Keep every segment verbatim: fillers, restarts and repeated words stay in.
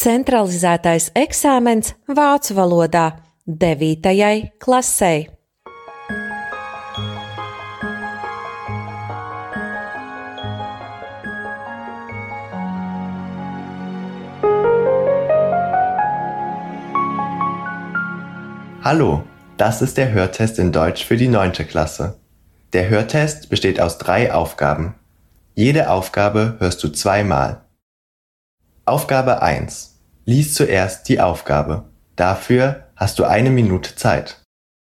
Centralizētais eksāmens vācu valodā devītajai klasei. Hallo, das ist der Hörtest in Deutsch für die neunte Klasse. Der Hörtest besteht aus drei Aufgaben. Jede Aufgabe hörst du zweimal. Aufgabe eins. Lies zuerst die Aufgabe. Dafür hast du eine Minute Zeit.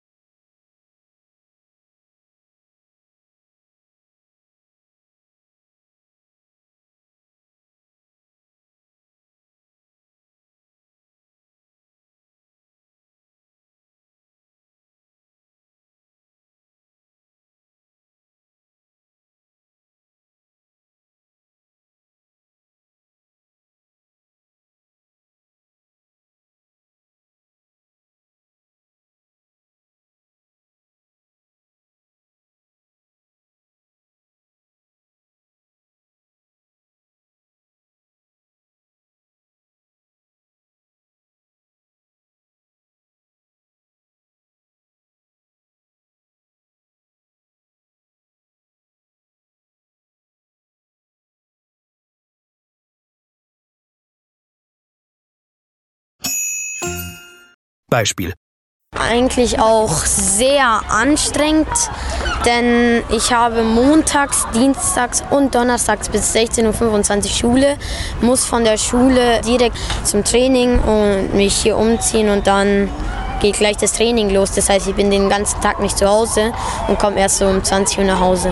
Beispiel. Eigentlich auch sehr anstrengend, denn ich habe montags, dienstags und donnerstags bis sechzehn Uhr fünfundzwanzig Schule, muss von der Schule direkt zum Training und mich hier umziehen und dann geht gleich das Training los. Das heißt, ich bin den ganzen Tag nicht zu Hause und komme erst so um zwanzig Uhr nach Hause.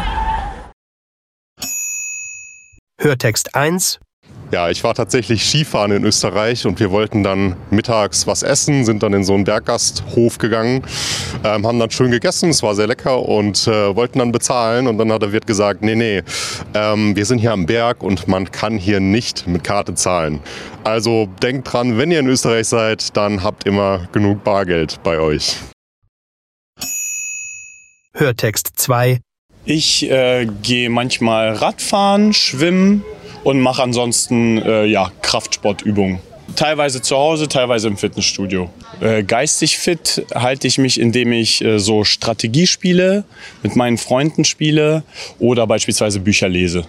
Hörtext eins. Ja, ich war tatsächlich Skifahren in Österreich und wir wollten dann mittags was essen, sind dann in so einen Berggasthof gegangen, ähm, haben dann schön gegessen, es war sehr lecker und äh, wollten dann bezahlen und dann hat der Wirt gesagt, nee, nee, ähm, wir sind hier am Berg und man kann hier nicht mit Karte zahlen. Also denkt dran, wenn ihr in Österreich seid, dann habt immer genug Bargeld bei euch. Hörtext zwei. Ich äh, gehe manchmal Radfahren, schwimmen und mache ansonsten äh, ja, Kraftsportübungen. Teilweise zu Hause, teilweise im Fitnessstudio. Äh, geistig fit halte ich mich, indem ich äh, so Strategiespiele mit meinen Freunden spiele oder beispielsweise Bücher lese.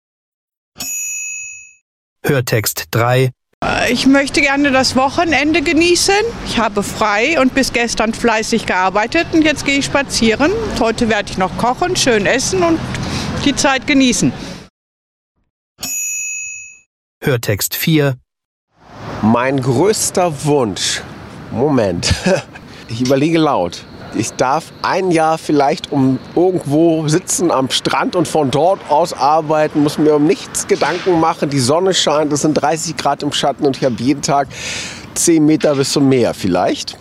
Hörtext drei. Ich möchte gerne das Wochenende genießen. Ich habe frei und bis gestern fleißig gearbeitet und jetzt gehe ich spazieren. Heute werde ich noch kochen, schön essen und die Zeit genießen. Hörtext vier. Mein größter Wunsch. Moment. Ich überlege laut. Ich darf ein Jahr vielleicht um irgendwo sitzen am Strand und von dort aus arbeiten, muss mir um nichts Gedanken machen. Die Sonne scheint, es sind dreißig Grad im Schatten und ich habe jeden Tag zehn Meter bis zum Meer vielleicht.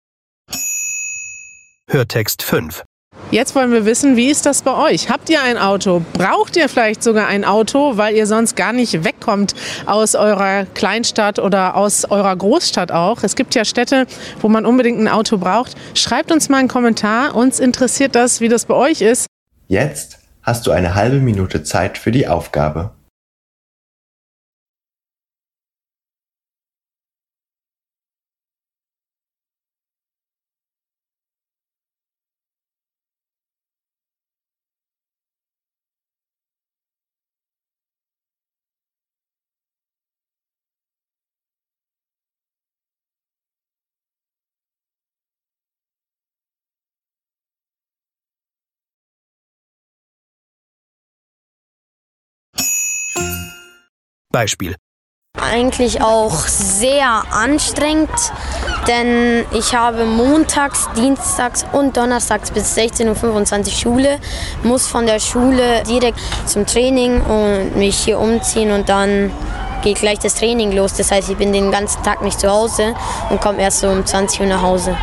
Hörtext fünf. Jetzt wollen wir wissen, wie ist das bei euch? Habt ihr ein Auto? Braucht ihr vielleicht sogar ein Auto, weil ihr sonst gar nicht wegkommt aus eurer Kleinstadt oder aus eurer Großstadt auch? Es gibt ja Städte, wo man unbedingt ein Auto braucht. Schreibt uns mal einen Kommentar. Uns interessiert das, wie das bei euch ist. Jetzt hast du eine halbe Minute Zeit für die Aufgabe. Beispiel. Eigentlich auch sehr anstrengend, denn ich habe montags, dienstags und donnerstags bis sechzehn Uhr fünfundzwanzig Schule, muss von der Schule direkt zum Training und mich hier umziehen und dann geht gleich das Training los. Das heißt, ich bin den ganzen Tag nicht zu Hause und komme erst so um zwanzig Uhr nach Hause.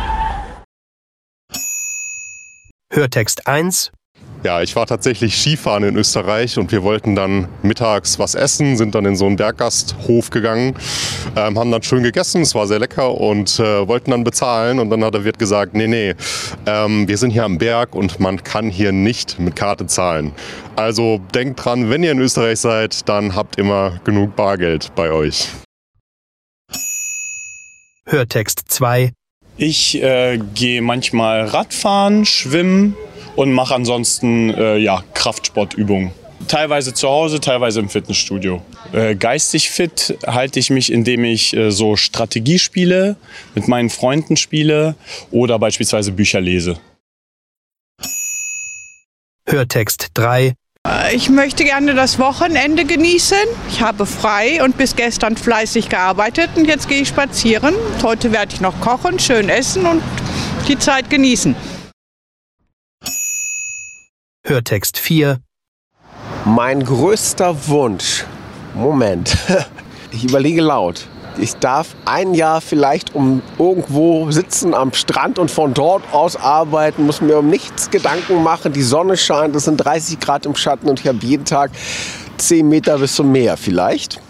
Hörtext eins. Ja, ich war tatsächlich Skifahren in Österreich und wir wollten dann mittags was essen, sind dann in so einen Berggasthof gegangen, ähm, haben dann schön gegessen, es war sehr lecker und äh, wollten dann bezahlen und dann hat der Wirt gesagt, nee, nee, ähm, wir sind hier am Berg und man kann hier nicht mit Karte zahlen. Also denkt dran, wenn ihr in Österreich seid, dann habt immer genug Bargeld bei euch. Hörtext zwei. Ich äh, gehe manchmal Radfahren, schwimmen und mache ansonsten äh, ja, Kraftsportübungen. Teilweise zu Hause, teilweise im Fitnessstudio. Äh, geistig fit halte ich mich, indem ich äh, so Strategiespiele mit meinen Freunden spiele oder beispielsweise Bücher lese. Hörtext drei. Ich möchte gerne das Wochenende genießen. Ich habe frei und bis gestern fleißig gearbeitet und jetzt gehe ich spazieren. Heute werde ich noch kochen, schön essen und die Zeit genießen. Hörtext vier. Mein größter Wunsch. Moment. Ich überlege laut. Ich darf ein Jahr vielleicht um irgendwo sitzen am Strand und von dort aus arbeiten, muss mir um nichts Gedanken machen. Die Sonne scheint, es sind dreißig Grad im Schatten und ich habe jeden Tag zehn Meter bis zum Meer vielleicht.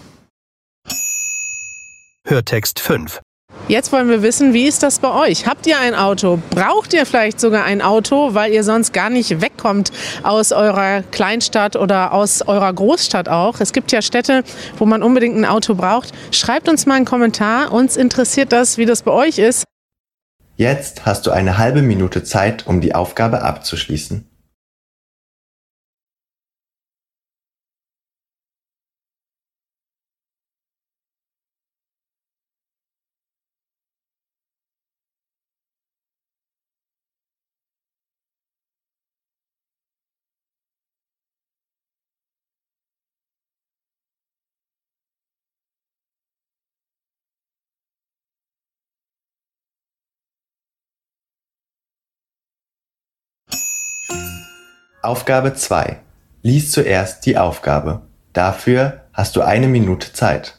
Hörtext fünf. Jetzt wollen wir wissen, wie ist das bei euch? Habt ihr ein Auto? Braucht ihr vielleicht sogar ein Auto, weil ihr sonst gar nicht wegkommt aus eurer Kleinstadt oder aus eurer Großstadt auch? Es gibt ja Städte, wo man unbedingt ein Auto braucht. Schreibt uns mal einen Kommentar. Uns interessiert das, wie das bei euch ist. Jetzt hast du eine halbe Minute Zeit, um die Aufgabe abzuschließen. Aufgabe zwei. Lies zuerst die Aufgabe. Dafür hast du eine Minute Zeit.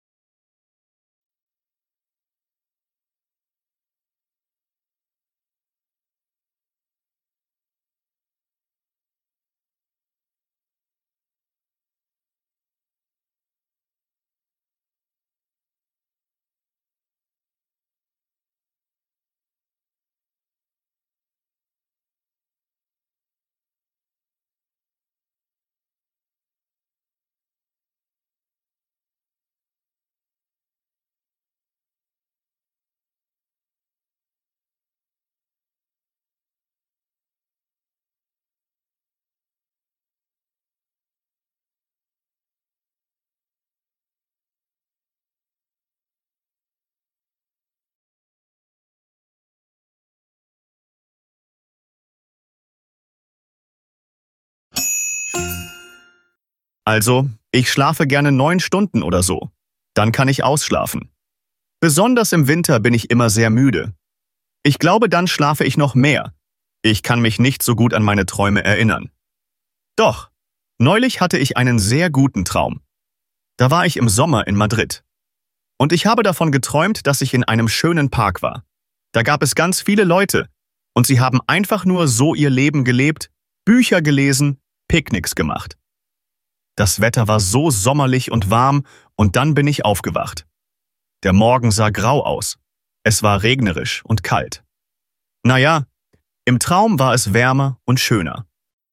Also, ich schlafe gerne neun Stunden oder so. Dann kann ich ausschlafen. Besonders im Winter bin ich immer sehr müde. Ich glaube, dann schlafe ich noch mehr. Ich kann mich nicht so gut an meine Träume erinnern. Doch, neulich hatte ich einen sehr guten Traum. Da war ich im Sommer in Madrid. Und ich habe davon geträumt, dass ich in einem schönen Park war. Da gab es ganz viele Leute. Und sie haben einfach nur so ihr Leben gelebt, Bücher gelesen, Picknicks gemacht. Das Wetter war so sommerlich und warm und dann bin ich aufgewacht. Der Morgen sah grau aus. Es war regnerisch und kalt. Naja, im Traum war es wärmer und schöner.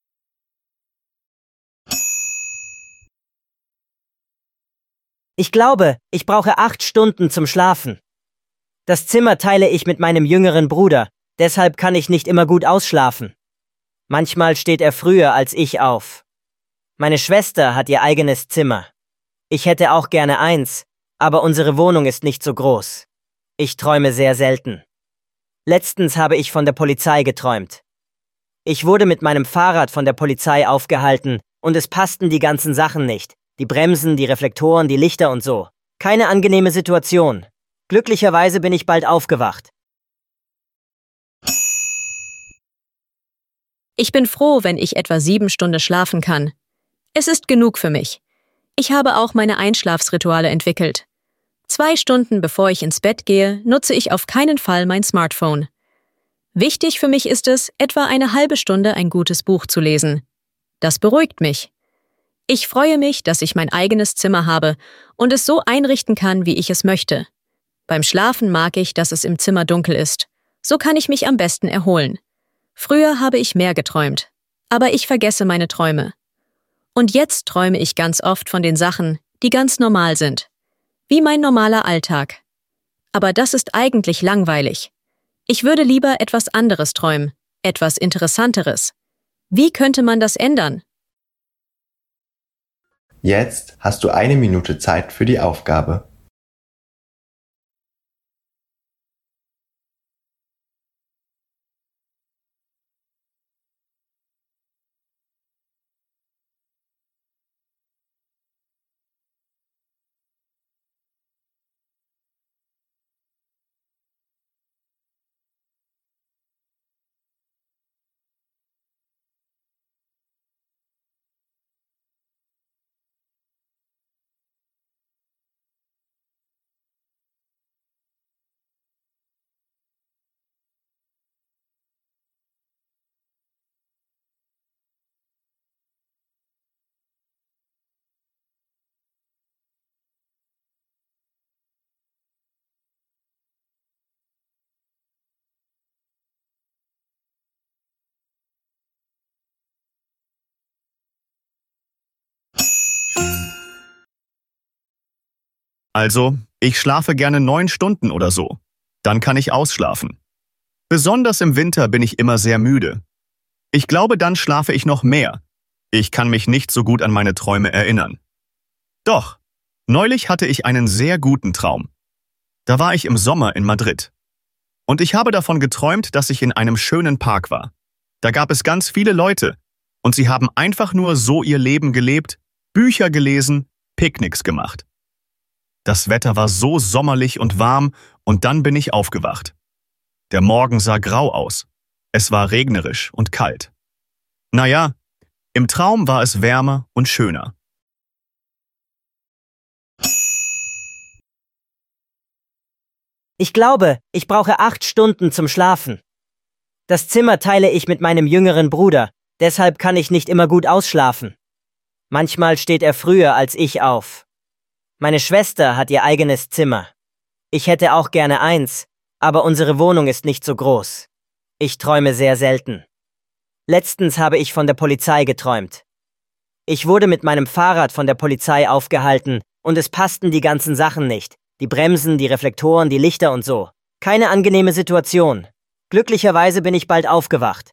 Ich glaube, ich brauche acht Stunden zum Schlafen. Das Zimmer teile ich mit meinem jüngeren Bruder, deshalb kann ich nicht immer gut ausschlafen. Manchmal steht er früher als ich auf. Meine Schwester hat ihr eigenes Zimmer. Ich hätte auch gerne eins, aber unsere Wohnung ist nicht so groß. Ich träume sehr selten. Letztens habe ich von der Polizei geträumt. Ich wurde mit meinem Fahrrad von der Polizei aufgehalten und es passten die ganzen Sachen nicht. Die Bremsen, die Reflektoren, die Lichter und so. Keine angenehme Situation. Glücklicherweise bin ich bald aufgewacht. Ich bin froh, wenn ich etwa sieben Stunden schlafen kann. Es ist genug für mich. Ich habe auch meine Einschlafsrituale entwickelt. Zwei Stunden bevor ich ins Bett gehe, nutze ich auf keinen Fall mein Smartphone. Wichtig für mich ist es, etwa eine halbe Stunde ein gutes Buch zu lesen. Das beruhigt mich. Ich freue mich, dass ich mein eigenes Zimmer habe und es so einrichten kann, wie ich es möchte. Beim Schlafen mag ich, dass es im Zimmer dunkel ist. So kann ich mich am besten erholen. Früher habe ich mehr geträumt, aber ich vergesse meine Träume. Und jetzt träume ich ganz oft von den Sachen, die ganz normal sind. Wie mein normaler Alltag. Aber das ist eigentlich langweilig. Ich würde lieber etwas anderes träumen, etwas Interessanteres. Wie könnte man das ändern? Jetzt hast du eine Minute Zeit für die Aufgabe. Also, ich schlafe gerne neun Stunden oder so. Dann kann ich ausschlafen. Besonders im Winter bin ich immer sehr müde. Ich glaube, dann schlafe ich noch mehr. Ich kann mich nicht so gut an meine Träume erinnern. Doch, neulich hatte ich einen sehr guten Traum. Da war ich im Sommer in Madrid. Und ich habe davon geträumt, dass ich in einem schönen Park war. Da gab es ganz viele Leute und sie haben einfach nur so ihr Leben gelebt, Bücher gelesen, Picknicks gemacht. Das Wetter war so sommerlich und warm und dann bin ich aufgewacht. Der Morgen sah grau aus. Es war regnerisch und kalt. Naja, im Traum war es wärmer und schöner. Ich glaube, ich brauche acht Stunden zum Schlafen. Das Zimmer teile ich mit meinem jüngeren Bruder, deshalb kann ich nicht immer gut ausschlafen. Manchmal steht er früher als ich auf. Meine Schwester hat ihr eigenes Zimmer. Ich hätte auch gerne eins, aber unsere Wohnung ist nicht so groß. Ich träume sehr selten. Letztens habe ich von der Polizei geträumt. Ich wurde mit meinem Fahrrad von der Polizei aufgehalten und es passten die ganzen Sachen nicht. Die Bremsen, die Reflektoren, die Lichter und so. Keine angenehme Situation. Glücklicherweise bin ich bald aufgewacht.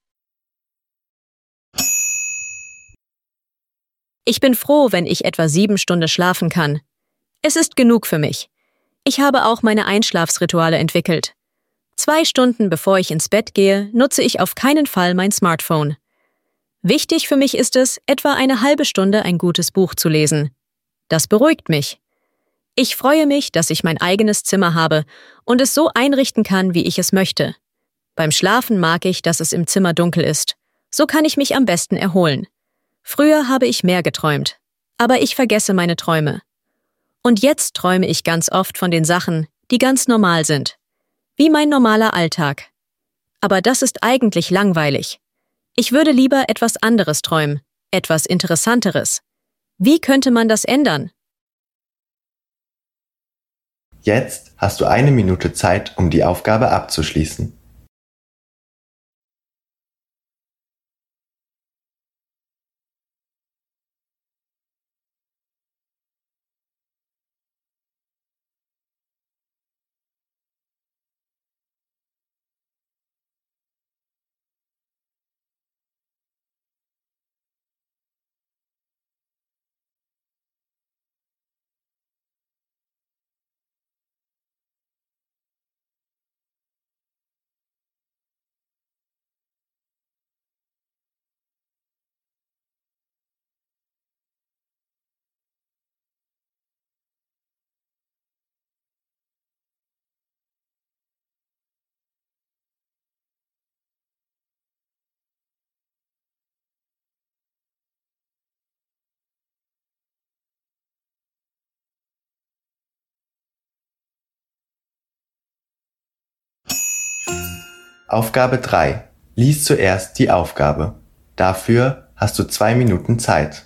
Ich bin froh, wenn ich etwa sieben Stunden schlafen kann. Es ist genug für mich. Ich habe auch meine Einschlafsrituale entwickelt. Zwei Stunden bevor ich ins Bett gehe, nutze ich auf keinen Fall mein Smartphone. Wichtig für mich ist es, etwa eine halbe Stunde ein gutes Buch zu lesen. Das beruhigt mich. Ich freue mich, dass ich mein eigenes Zimmer habe und es so einrichten kann, wie ich es möchte. Beim Schlafen mag ich, dass es im Zimmer dunkel ist. So kann ich mich am besten erholen. Früher habe ich mehr geträumt, aber ich vergesse meine Träume. Und jetzt träume ich ganz oft von den Sachen, die ganz normal sind. Wie mein normaler Alltag. Aber das ist eigentlich langweilig. Ich würde lieber etwas anderes träumen, etwas Interessanteres. Wie könnte man das ändern? Jetzt hast du eine Minute Zeit, um die Aufgabe abzuschließen. Aufgabe drei. Lies zuerst die Aufgabe. Dafür hast du zwei Minuten Zeit.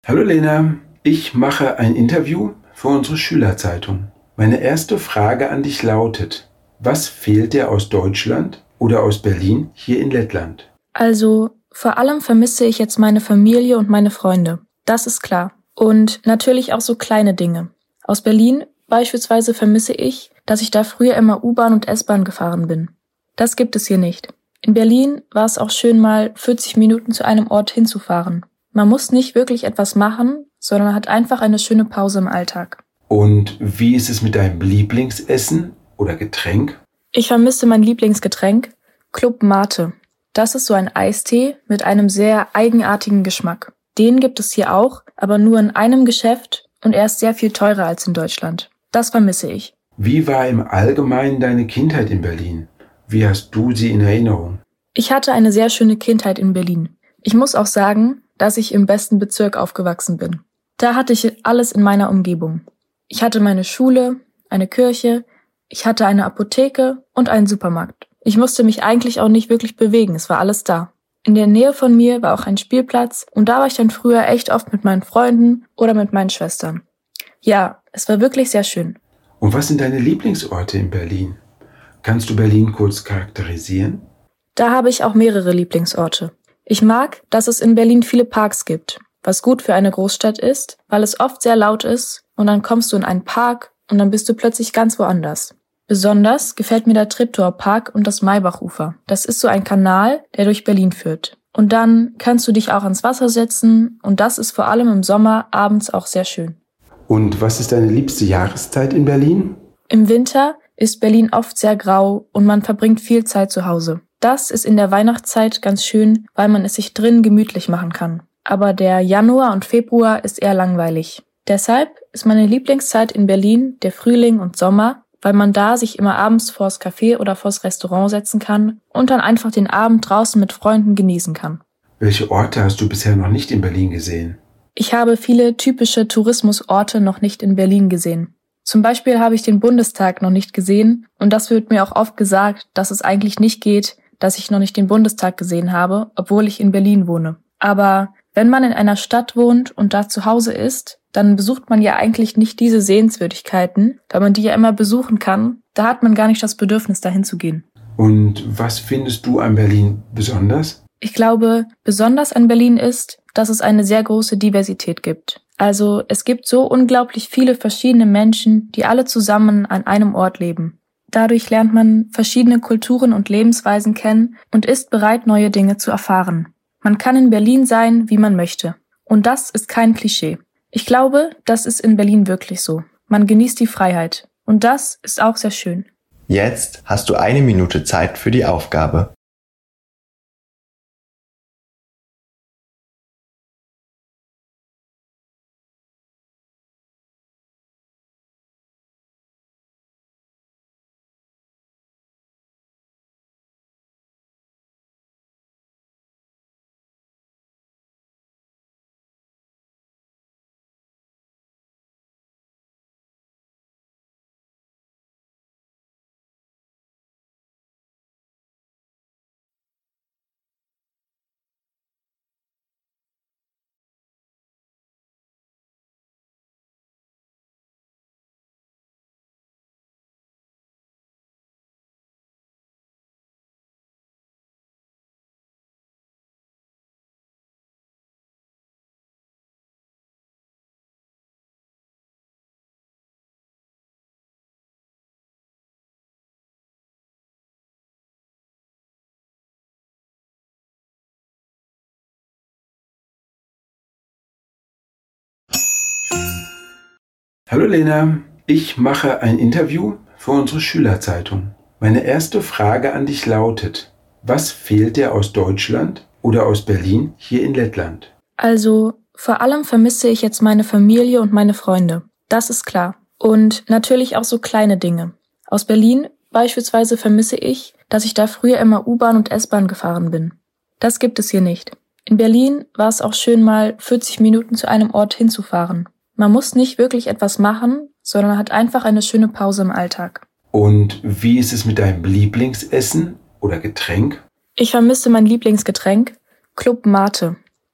Hallo Lena, ich mache ein Interview für unsere Schülerzeitung. Meine erste Frage an dich lautet: Was fehlt dir aus Deutschland oder aus Berlin hier in Lettland? Also, vor allem vermisse ich jetzt meine Familie und meine Freunde. Das ist klar. Und natürlich auch so kleine Dinge. Aus Berlin beispielsweise vermisse ich, dass ich da früher immer U-Bahn und S-Bahn gefahren bin. Das gibt es hier nicht. In Berlin war es auch schön, mal vierzig Minuten zu einem Ort hinzufahren. Man muss nicht wirklich etwas machen, sondern hat einfach eine schöne Pause im Alltag. Und wie ist es mit deinem Lieblingsessen oder Getränk? Ich vermisse mein Lieblingsgetränk, Club Mate. Das ist so ein Eistee mit einem sehr eigenartigen Geschmack. Den gibt es hier auch, aber nur in einem Geschäft und er ist sehr viel teurer als in Deutschland. Das vermisse ich. Wie war im Allgemeinen deine Kindheit in Berlin? Wie hast du sie in Erinnerung? Ich hatte eine sehr schöne Kindheit in Berlin. Ich muss auch sagen, dass ich im besten Bezirk aufgewachsen bin. Da hatte ich alles in meiner Umgebung. Ich hatte meine Schule, eine Kirche, ich hatte eine Apotheke und einen Supermarkt. Ich musste mich eigentlich auch nicht wirklich bewegen, es war alles da. In der Nähe von mir war auch ein Spielplatz und da war ich dann früher echt oft mit meinen Freunden oder mit meinen Schwestern. Ja, es war wirklich sehr schön. Und was sind deine Lieblingsorte in Berlin? Kannst du Berlin kurz charakterisieren? Da habe ich auch mehrere Lieblingsorte. Ich mag, dass es in Berlin viele Parks gibt, was gut für eine Großstadt ist, weil es oft sehr laut ist und dann kommst du in einen Park und dann bist du plötzlich ganz woanders. Besonders gefällt mir der Treptower Park und das Maybachufer. Das ist so ein Kanal, der durch Berlin führt. Und dann kannst du dich auch ans Wasser setzen und das ist vor allem im Sommer abends auch sehr schön. Und was ist deine liebste Jahreszeit in Berlin? Im Winter ist Berlin oft sehr grau und man verbringt viel Zeit zu Hause. Das ist in der Weihnachtszeit ganz schön, weil man es sich drin gemütlich machen kann. Aber der Januar und Februar ist eher langweilig. Deshalb ist meine Lieblingszeit in Berlin der Frühling und Sommer, weil man da sich immer abends vors Café oder vors Restaurant setzen kann und dann einfach den Abend draußen mit Freunden genießen kann. Welche Orte hast du bisher noch nicht in Berlin gesehen? Ich habe viele typische Tourismusorte noch nicht in Berlin gesehen. Zum Beispiel habe ich den Bundestag noch nicht gesehen und das wird mir auch oft gesagt, dass es eigentlich nicht geht, dass ich noch nicht den Bundestag gesehen habe, obwohl ich in Berlin wohne. Aber wenn man in einer Stadt wohnt und da zu Hause ist, dann besucht man ja eigentlich nicht diese Sehenswürdigkeiten, da man die ja immer besuchen kann. Da hat man gar nicht das Bedürfnis, dahin zu gehen. Und was findest du an Berlin besonders? Ich glaube, besonders an Berlin ist, dass es eine sehr große Diversität gibt. Also es gibt so unglaublich viele verschiedene Menschen, die alle zusammen an einem Ort leben. Dadurch lernt man verschiedene Kulturen und Lebensweisen kennen und ist bereit, neue Dinge zu erfahren. Man kann in Berlin sein, wie man möchte. Und das ist kein Klischee. Ich glaube, das ist in Berlin wirklich so. Man genießt die Freiheit. Und das ist auch sehr schön. Jetzt hast du eine Minute Zeit für die Aufgabe. Hallo Lena, ich mache ein Interview für unsere Schülerzeitung. Meine erste Frage an dich lautet: Was fehlt dir aus Deutschland oder aus Berlin hier in Lettland? Also, vor allem vermisse ich jetzt meine Familie und meine Freunde. Das ist klar. Und natürlich auch so kleine Dinge. Aus Berlin beispielsweise vermisse ich, dass ich da früher immer U-Bahn und S-Bahn gefahren bin. Das gibt es hier nicht. In Berlin war es auch schön, mal vierzig Minuten zu einem Ort hinzufahren. Man muss nicht wirklich etwas machen, sondern hat einfach eine schöne Pause im Alltag. Und wie ist es mit deinem Lieblingsessen oder Getränk? Ich vermisse mein Lieblingsgetränk, Club Mate.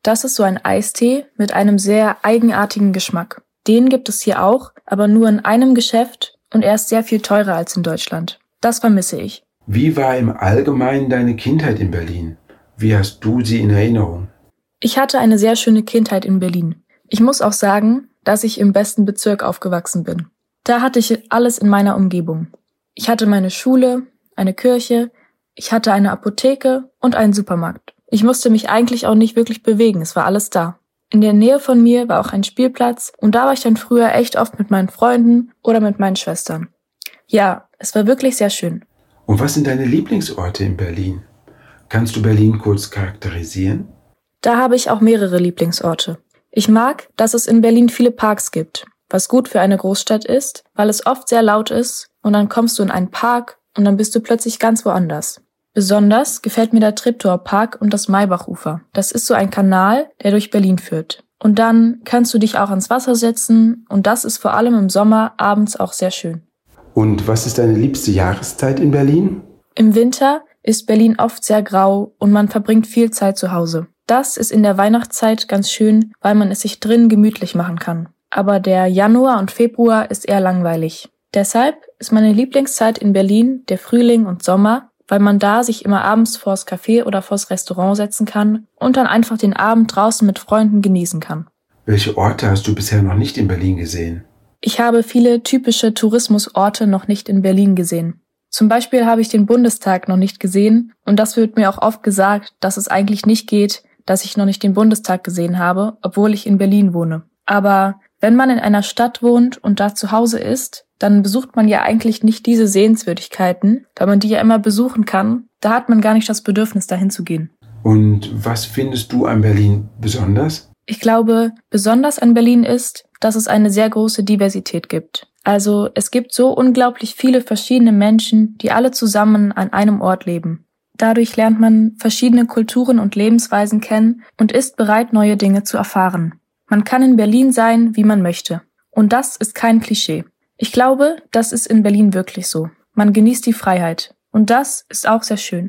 Das ist so ein Eistee mit einem sehr eigenartigen Geschmack. Den gibt es hier auch, aber nur in einem Geschäft und er ist sehr viel teurer als in Deutschland. Das vermisse ich. Wie war im Allgemeinen deine Kindheit in Berlin? Wie hast du sie in Erinnerung? Ich hatte eine sehr schöne Kindheit in Berlin. Ich muss auch sagen, dass ich im besten Bezirk aufgewachsen bin. Da hatte ich alles in meiner Umgebung. Ich hatte meine Schule, eine Kirche, ich hatte eine Apotheke und einen Supermarkt. Ich musste mich eigentlich auch nicht wirklich bewegen, es war alles da. In der Nähe von mir war auch ein Spielplatz und da war ich dann früher echt oft mit meinen Freunden oder mit meinen Schwestern. Ja, es war wirklich sehr schön. Und was sind deine Lieblingsorte in Berlin? Kannst du Berlin kurz charakterisieren? Da habe ich auch mehrere Lieblingsorte. Ich mag, dass es in Berlin viele Parks gibt, was gut für eine Großstadt ist, weil es oft sehr laut ist und dann kommst du in einen Park und dann bist du plötzlich ganz woanders. Besonders gefällt mir der Treptower Park und das Maybachufer. Das ist so ein Kanal, der durch Berlin führt. Und dann kannst du dich auch ans Wasser setzen und das ist vor allem im Sommer abends auch sehr schön. Und was ist deine liebste Jahreszeit in Berlin? Im Winter ist Berlin oft sehr grau und man verbringt viel Zeit zu Hause. Das ist in der Weihnachtszeit ganz schön, weil man es sich drin gemütlich machen kann. Aber der Januar und Februar ist eher langweilig. Deshalb ist meine Lieblingszeit in Berlin der Frühling und Sommer, weil man da sich immer abends vors Café oder vors Restaurant setzen kann und dann einfach den Abend draußen mit Freunden genießen kann. Welche Orte hast du bisher noch nicht in Berlin gesehen? Ich habe viele typische Tourismusorte noch nicht in Berlin gesehen. Zum Beispiel habe ich den Bundestag noch nicht gesehen und das wird mir auch oft gesagt, dass es eigentlich nicht geht, dass ich noch nicht den Bundestag gesehen habe, obwohl ich in Berlin wohne. Aber wenn man in einer Stadt wohnt und da zu Hause ist, dann besucht man ja eigentlich nicht diese Sehenswürdigkeiten, da man die ja immer besuchen kann. Da hat man gar nicht das Bedürfnis, dahin zu gehen. Und was findest du an Berlin besonders? Ich glaube, besonders an Berlin ist, dass es eine sehr große Diversität gibt. Also es gibt so unglaublich viele verschiedene Menschen, die alle zusammen an einem Ort leben. Dadurch lernt man verschiedene Kulturen und Lebensweisen kennen und ist bereit, neue Dinge zu erfahren. Man kann in Berlin sein, wie man möchte. Und das ist kein Klischee. Ich glaube, das ist in Berlin wirklich so. Man genießt die Freiheit. Und das ist auch sehr schön.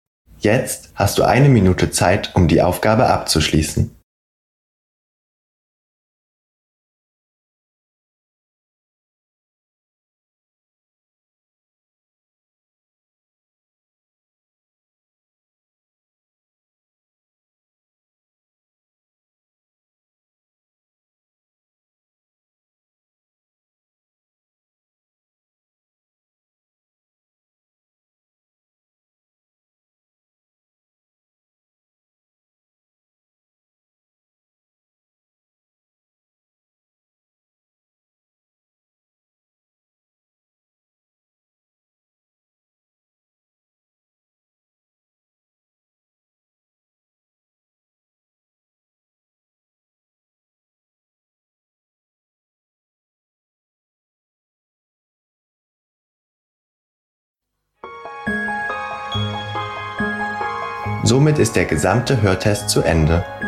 Jetzt hast du eine Minute Zeit, um die Aufgabe abzuschließen. Somit ist der gesamte Hörtest zu Ende.